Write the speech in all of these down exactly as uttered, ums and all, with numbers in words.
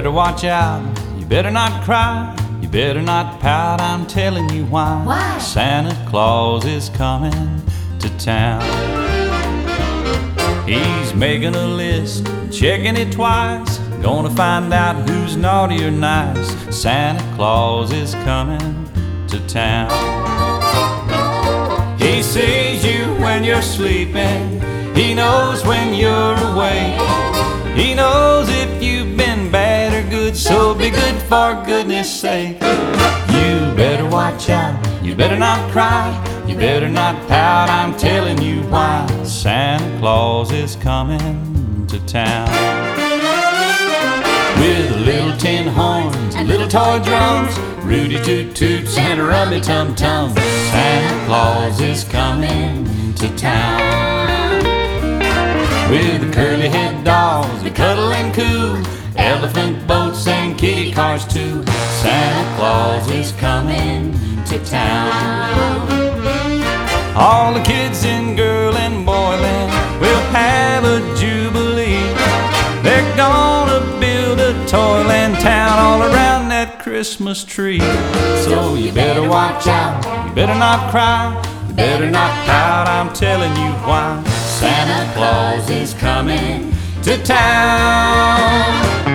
better watch out, you better not cry, you better not pout, I'm telling you why. Why? Santa Claus is coming to town. He's making a list, checking it twice, gonna find out who's naughty or nice. Santa Claus is coming to town. He sees you when you're sleeping, he knows when you're awake, he knows if you've been bad or good, so be good for goodness sake. You better watch out, you better not cry, you better not pout, I'm telling you why. Santa Claus is coming to town. With little tin horns and little toy drums, Rudy toot toots and a rummy tum tum, Santa Claus is coming to town. With the curly head dolls that cuddle and coo, elephant boats and kitty cars too, Santa Claus is coming to town. All the kids in girl and boy land will have a jubilee. They're gonna build a toyland town all around that Christmas tree. So you better watch out, you better not cry, you better not pout, I'm telling you why. Santa Claus is coming to town.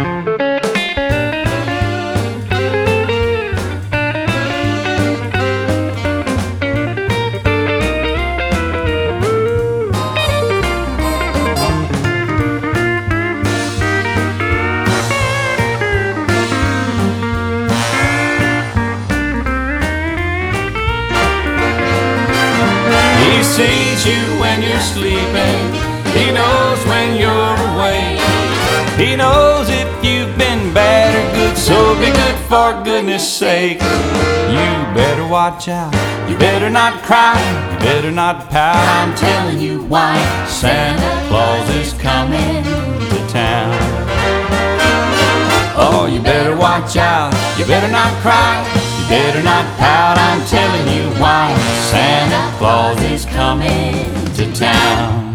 He sees you when you're sleeping, he knows when you're awake, he knows if you've been bad or good, so be good for goodness sake. You better watch out, you better not cry, you better not pout, I'm telling you why. Santa Claus is coming to town. Oh, you better watch out, you better not cry, you better not pout, I'm telling you why. Santa Claus is coming to town.